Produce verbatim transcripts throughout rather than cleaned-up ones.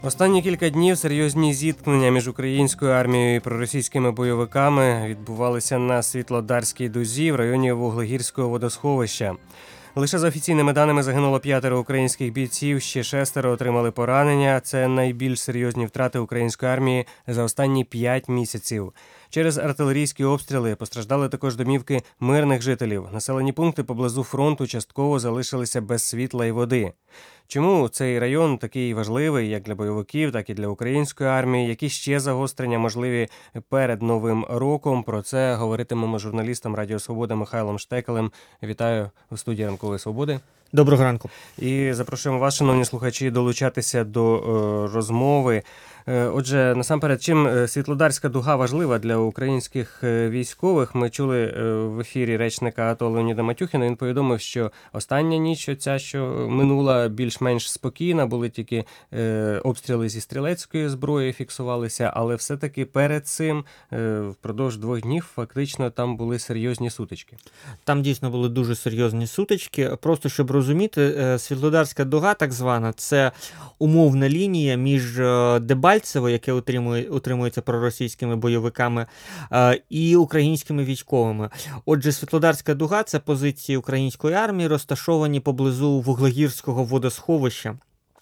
Останні кілька днів серйозні зіткнення між українською армією і проросійськими бойовиками відбувалися на Світлодарській дузі в районі Вуглегірського водосховища. Лише за офіційними даними загинуло п'ятеро українських бійців, ще шестеро отримали поранення. Це найбільш серйозні втрати української армії за останні п'ять місяців. Через артилерійські обстріли постраждали також домівки мирних жителів. Населені пункти поблизу фронту частково залишилися без світла і води. Чому цей район такий важливий як для бойовиків, так і для української армії? Які ще загострення можливі перед Новим роком? Про це говоритимемо з журналістом Радіо Свобода Михайлом Штекелем. Вітаю у студії Ранкової Свободи. Доброго ранку. І запрошуємо вас, шановні слухачі, долучатися до е, розмови. Е, отже, насамперед, чим Світлодарська дуга важлива для українських військових? Ми чули е, в ефірі речника АТО Леоніда Матюхіна. Він повідомив, що остання ніч, оця, що минула, більш-менш спокійна, були тільки е, обстріли зі стрілецької зброї фіксувалися, але все-таки перед цим е, впродовж двох днів фактично там були серйозні сутички. Там дійсно були дуже серйозні сутички. Просто щоб розуміти, Світлодарська дуга, так звана, це умовна лінія між Дебальцево, яке утримує, утримується проросійськими бойовиками, і українськими військовими. Отже, Світлодарська дуга – це позиції української армії, розташовані поблизу Вуглегірського водосховища.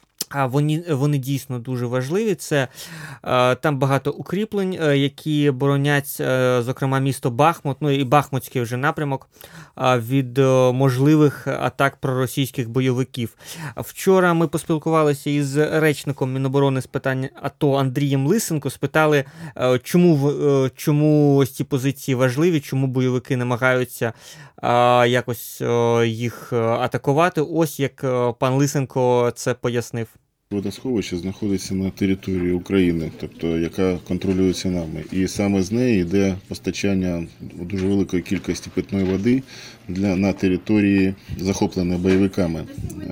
А вони, вони дійсно дуже важливі. Це е, там багато укріплень, е, які боронять, е, зокрема, місто Бахмут, ну і Бахмутський вже напрямок, е, від е, можливих атак проросійських бойовиків. Вчора ми поспілкувалися із речником Міноборони з питань АТО Андрієм Лисенко, спитали, е, чому, е, чому ось ці позиції важливі, чому бойовики намагаються е, якось е, їх атакувати. Ось як е, пан Лисенко це пояснив. Водосховище знаходиться на території України, тобто яка контролюється нами. І саме з неї йде постачання дуже великої кількості питної води для, на території, захопленої бойовиками.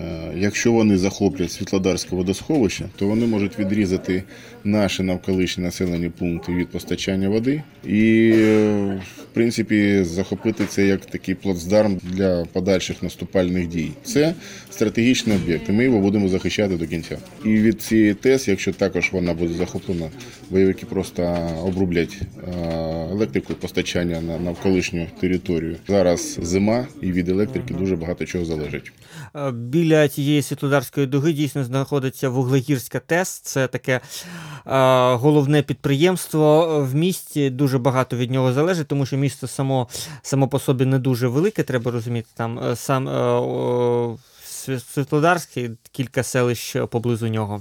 Якщо вони захоплять Світлодарське водосховище, то вони можуть відрізати наші навколишні населені пункти від постачання води і, в принципі, захопити це як такий плацдарм для подальших наступальних дій. Це стратегічний об'єкт, і ми його будемо захищати до кінця. І від цієї ТЕС, якщо також вона буде захоплена, бойовики просто обрублять електрику, постачання на навколишню територію. Зараз зима, і від електрики дуже багато чого залежить. Біля цієї Світлодарської дуги дійсно знаходиться Вуглегірська ТЕС. Це таке е, головне підприємство в місті. Дуже багато від нього залежить, тому що місто само, само по собі не дуже велике, треба розуміти. Там сам е, о, Світлодарський, кілька селищ поблизу нього.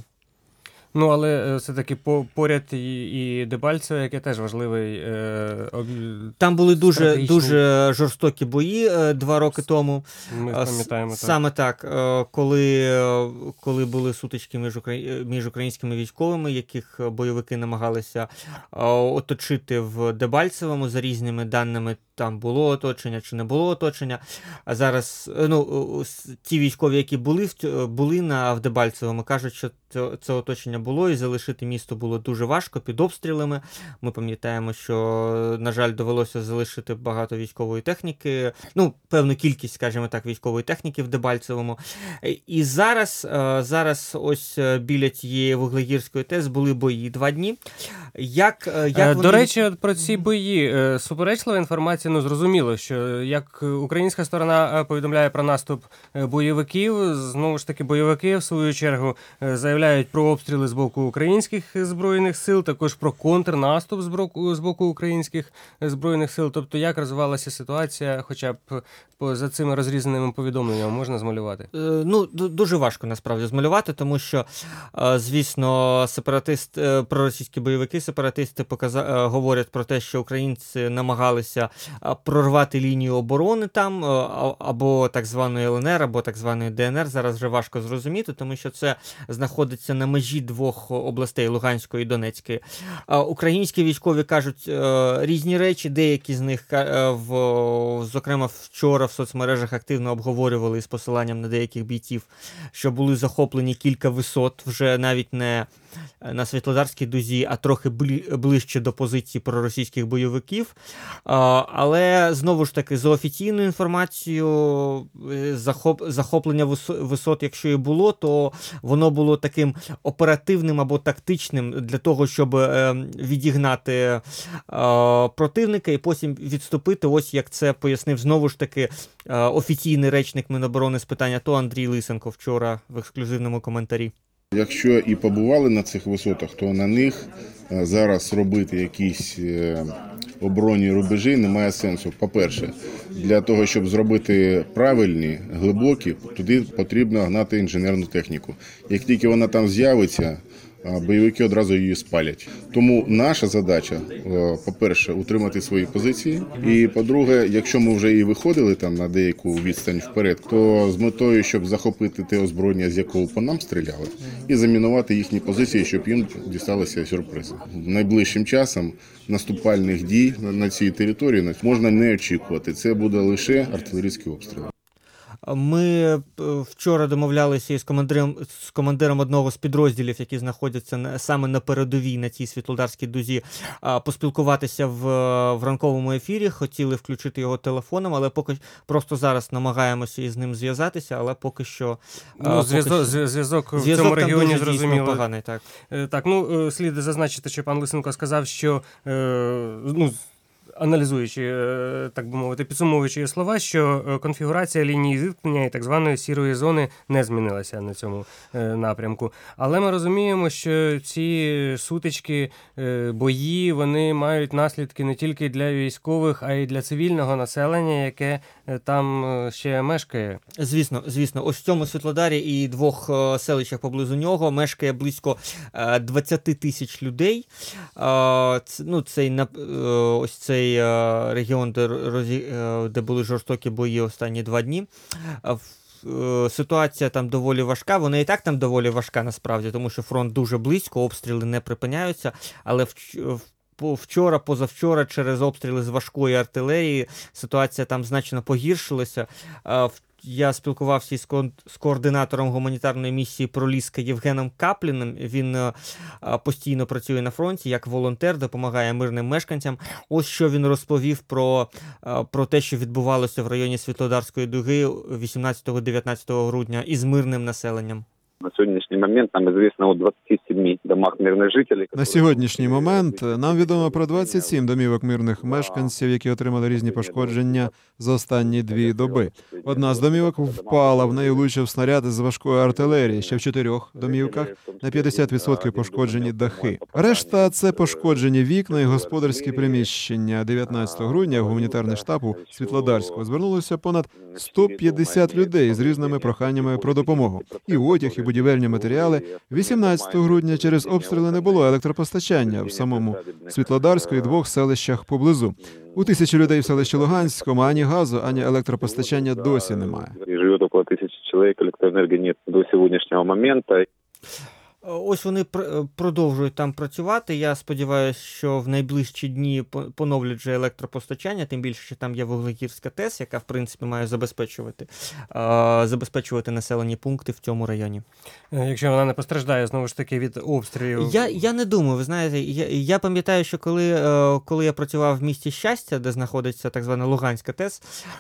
Ну, але все-таки поряд і, і Дебальцеве, яке теж важливий. Е, об... Там були дуже, дуже жорстокі бої е, два роки тому. Ми пам'ятаємо. Так. Саме так, е, коли, коли були сутички між, украї... між українськими військовими, яких бойовики намагалися е, оточити в Дебальцевому, за різними даними, там було оточення чи не було оточення. А зараз, ну, ті військові, які були, були на в Дебальцевому, кажуть, що це, це оточення було, і залишити місто було дуже важко під обстрілами. Ми пам'ятаємо, що, на жаль, довелося залишити багато військової техніки, ну, певну кількість, скажімо так, військової техніки в Дебальцевому. І зараз, зараз ось біля цієї Вуглегірської ТЕС були бої два дні. Як, як вони... До речі, от про ці бої. Суперечлива інформація, ну, зрозуміло, що як українська сторона повідомляє про наступ бойовиків, знову ж таки, бойовики, в свою чергу, заявляють про обстріли з боку українських збройних сил, також про контрнаступ з боку, з боку українських збройних сил. Тобто, як розвивалася ситуація, хоча б за цими розрізненими повідомленнями можна змалювати? Ну, дуже важко, насправді, змалювати, тому що, звісно, сепаратист, проросійські бойовики, сепаратисти показа... говорять про те, що українці намагалися прорвати лінію оборони там, або так званої ЛНР, або так званої ДНР. Зараз вже важко зрозуміти, тому що це знаходиться на межі двох областей, Луганської і Донецької. Українські військові кажуть різні речі, деякі з них, в, зокрема, вчора в соцмережах активно обговорювали з посиланням на деяких бійців, що були захоплені кілька висот, вже навіть не на Світлодарській дузі, а трохи ближче до позиції проросійських бойовиків. Але, знову ж таки, за офіційною інформацією, захоп, захоплення висот, якщо і було, то воно було таким оперативним або тактичним для того, щоб відігнати противника і потім відступити. Ось як це пояснив знову ж таки офіційний речник Міноборони з питань АТО Андрій Лисенко вчора в ексклюзивному коментарі. Якщо і побували на цих висотах, то на них зараз робити якісь оборонні рубежі немає сенсу. По-перше, для того, щоб зробити правильні, глибокі, туди потрібно гнати інженерну техніку. Як тільки вона там з'явиться, бойовики одразу її спалять. Тому наша задача, по-перше, утримати свої позиції. І, по-друге, якщо ми вже і виходили там на деяку відстань вперед, то з метою, щоб захопити те озброєння, з якого по нам стріляли, і замінувати їхні позиції, щоб їм дісталися сюрпризи. Найближчим часом наступальних дій на цій території можна не очікувати. Це буде лише артилерійський обстріл. Ми вчора домовлялися із командиром, з командиром одного з підрозділів, які знаходяться на, саме на передовій на цій Світлодарській дузі, поспілкуватися в, в ранковому ефірі. Хотіли включити його телефоном, але поки просто зараз намагаємося із ним зв'язатися, але поки що... Ну, зв'язок, що... зв'язок в цьому регіоні зрозуміло. Поганий, так. Так, ну, слід зазначити, що пан Лисенко сказав, що... ну, аналізуючи, так би мовити, підсумовуючи її слова, що конфігурація лінії зіткнення і так званої сірої зони не змінилася на цьому напрямку. Але ми розуміємо, що ці сутички, бої, вони мають наслідки не тільки для військових, а й для цивільного населення, яке там ще мешкає. Звісно, звісно. Ось в цьому Світлодарі і двох селищах поблизу нього мешкає близько двадцять тисяч людей. Ну, цей, ось цей регіон, де, де були жорстокі бої останні два дні. Ситуація там доволі важка, вона і так там доволі важка насправді, тому що фронт дуже близько, обстріли не припиняються, але вчора, позавчора через обстріли з важкої артилерії ситуація там значно погіршилася. Я спілкувався із ко- з координатором гуманітарної місії «Проліска» Євгеном Капліним. Він а, постійно працює на фронті як волонтер, допомагає мирним мешканцям. Ось що він розповів про, а, про те, що відбувалося в районі Світлодарської дуги вісімнадцятого-дев'ятнадцятого грудня із мирним населенням. На сьогоднішній момент нам відомо о двадцяти семи домах мирних жителів. На сьогоднішній момент нам відомо про двадцять сім домівок мирних мешканців, які отримали різні пошкодження за останні дві доби. Одна з домівок впала, в неї влучив снаряд з важкої артилерії. Ще в чотирьох домівках на п'ятдесят відсотків пошкоджені дахи. Решта – це пошкоджені вікна і господарські приміщення. дев'ятнадцятого грудня в гуманітарний штаб у Світлодарську звернулося понад сто п'ятдесят людей з різними проханнями про допомогу. І одяг, і будівельні матеріали. вісімнадцятого грудня через обстріли не було електропостачання в самому Світлодарську і двох селищах поблизу. У тисячі людей в селищі Луганському ані газу, ані електропостачання досі немає. Живе около тисячі чоловік, електроенергії немає до сьогоднішнього моменту. Ось вони продовжують там працювати. Я сподіваюся, що в найближчі дні поновлять вже електропостачання, тим більше, що там є Вуглегірська ТЕС, яка, в принципі, має забезпечувати, забезпечувати населені пункти в цьому районі. Якщо вона не постраждає, знову ж таки, від обстрілів? Я, я не думаю, ви знаєте, я, я пам'ятаю, що коли, коли я працював в місті Щастя, де знаходиться так звана Луганська ТЕС,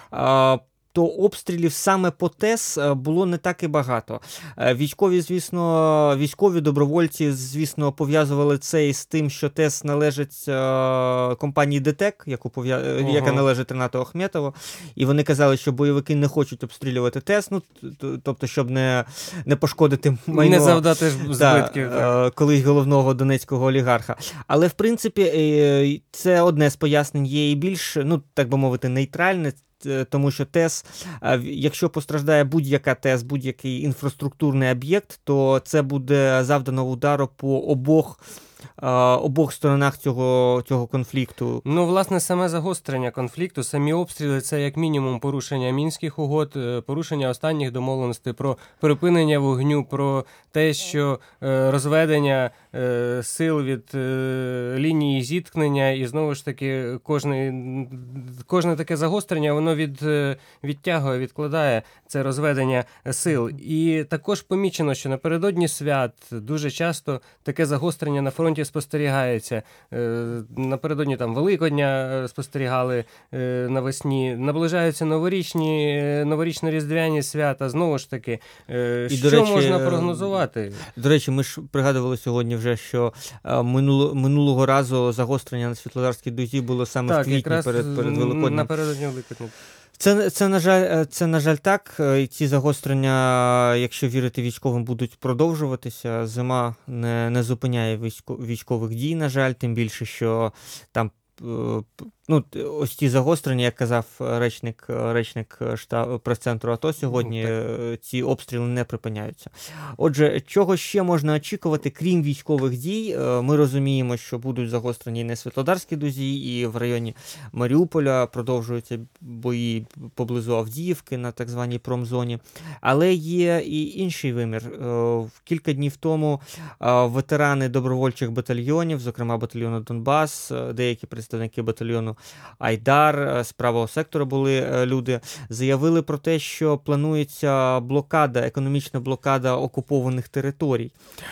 то обстрілів саме по ТЕС було не так і багато. Військові, звісно, військові добровольці, звісно, пов'язували це із тим, що ТЕС належить компанії ДТЕК, яку пов'я... ага. яка належить Ренату Ахметову, і вони казали, що бойовики не хочуть обстрілювати ТЕС, ну, тобто, щоб не, не пошкодити майно... Не завдати збитків. Да, колись головного донецького олігарха. Але, в принципі, це одне з пояснень, є і більш, ну, так би мовити, нейтральне, тому що ТЕС, якщо постраждає будь-яка ТЕС, будь-який інфраструктурний об'єкт, то це буде завдано удару по обох е, обох сторонах цього, цього конфлікту? Ну, власне, саме загострення конфлікту, самі обстріли – це як мінімум порушення Мінських угод, е, порушення останніх домовленостей про припинення вогню, про те, що е, розведення е, сил від е, лінії зіткнення, і знову ж таки кожне, кожне таке загострення, воно від, е, відтягує, відкладає це розведення сил. І також помічено, що напередодні свят дуже часто таке загострення на фронті спостерігається. Е, напередодні там Великодня спостерігали е, навесні, наближаються новорічні, е, новорічно-різдвяні свята, знову ж таки. Е, І, що до речі, можна прогнозувати? До речі, ми ж пригадували сьогодні вже, що е, минуло, минулого разу загострення на Світлодарській дузі було саме Так, в квітні якраз перед, перед Великоднем. напередодні Великодня. Це, це, на жаль, це, на жаль, так. І ці загострення, якщо вірити військовим, будуть продовжуватися. Зима не, не зупиняє військо, військових дій, на жаль, тим більше, що там ну, ось ті загострення, як казав речник, речник штаб, прес-центру АТО сьогодні, ну, ці обстріли не припиняються. Отже, чого ще можна очікувати, крім військових дій? Ми розуміємо, що будуть загострені і на Світлодарській дузі, і в районі Маріуполя продовжуються бої поблизу Авдіївки на так званій промзоні. Але є і інший вимір. Кілька днів тому ветерани добровольчих батальйонів, зокрема батальйону Донбас, деякі представники батальйону Айдар, з правого сектора були люди, заявили про те, що планується блокада, економічна блокада окупованих територій.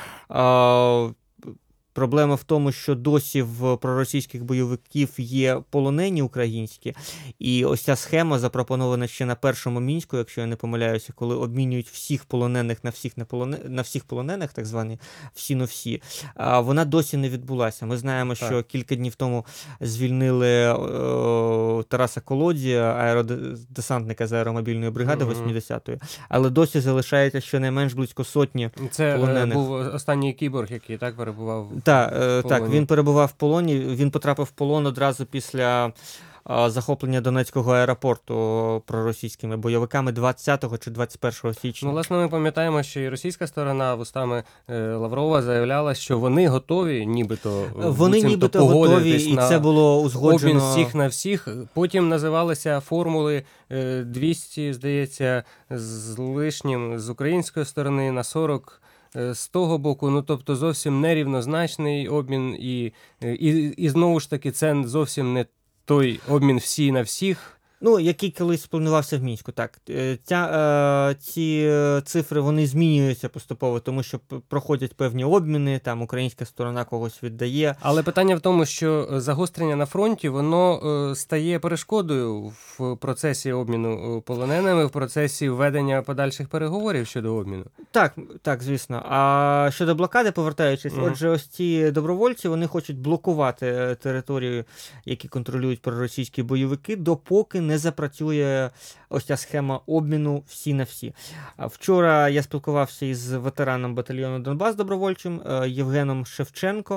Проблема в тому, що досі в проросійських бойовиків є полонені українські, і ось ця схема, запропонована ще на першому Мінську, якщо я не помиляюся, коли обмінюють всіх полонених на всіх, не полоне... на всіх полонених, так звані всі-но-всі, вона досі не відбулася. Ми знаємо, так, що кілька днів тому звільнили о, Тараса Колодія, аеродесантника з аеромобільної бригади вісімдесятої, але досі залишається щонайменш близько сотні Це полонених. Це був останній кіборг, який так перебував. Так, так, він перебував в полоні, він потрапив в полон одразу після а, захоплення Донецького аеропорту проросійськими бойовиками двадцятого чи двадцять першого січня. Ну, власне, ми пам'ятаємо, що і російська сторона вустами е, Лаврова заявляла, що вони готові нібито Вони нібито готові, і це було узгоджено. Обмін всіх на всіх. Потім називалися формули е, двісті, здається, з лишнім з української сторони на сорок з того боку, ну, тобто зовсім нерівнозначний обмін, і, і, і знову ж таки це зовсім не той обмін всі на всіх. Ну, який колись планувався в Мінську, так. Ця, е, ці цифри, вони змінюються поступово, тому що проходять певні обміни, там українська сторона когось віддає. Але питання в тому, що загострення на фронті, воно е, стає перешкодою в процесі обміну полоненими, в процесі введення подальших переговорів щодо обміну. Так, так, звісно. А щодо блокади, повертаючись, mm-hmm. отже, ось ці добровольці, вони хочуть блокувати територію, які контролюють проросійські бойовики, допоки не запрацює ось ця схема обміну всі на всі. Вчора я спілкувався із ветераном батальйону Донбас добровольчим Євгеном Шевченко.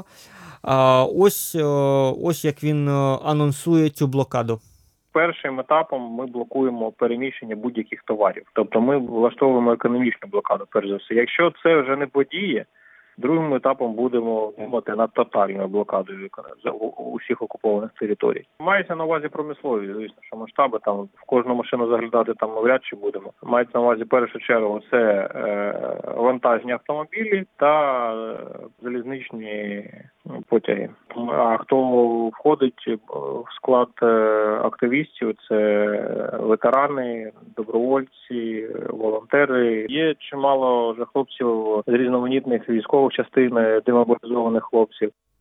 Ось, ось як він анонсує цю блокаду. Першим етапом ми блокуємо переміщення будь-яких товарів. Тобто ми влаштовуємо економічну блокаду, перш за все. Якщо це вже не подіє, другим етапом будемо думати над тотальною блокадою усіх окупованих територій. Мається на увазі промислові, звісно, що масштаби, там в кожну машину заглядати там навряд чи будемо. Мається на увазі в першу чергу це е, вантажні автомобілі та е, залізничні потяги. А хто входить в склад е, активістів, це ветерани, добровольці, волонтери. Є чимало вже хлопців з різноманітних військових частин, демобілізованих хлопців.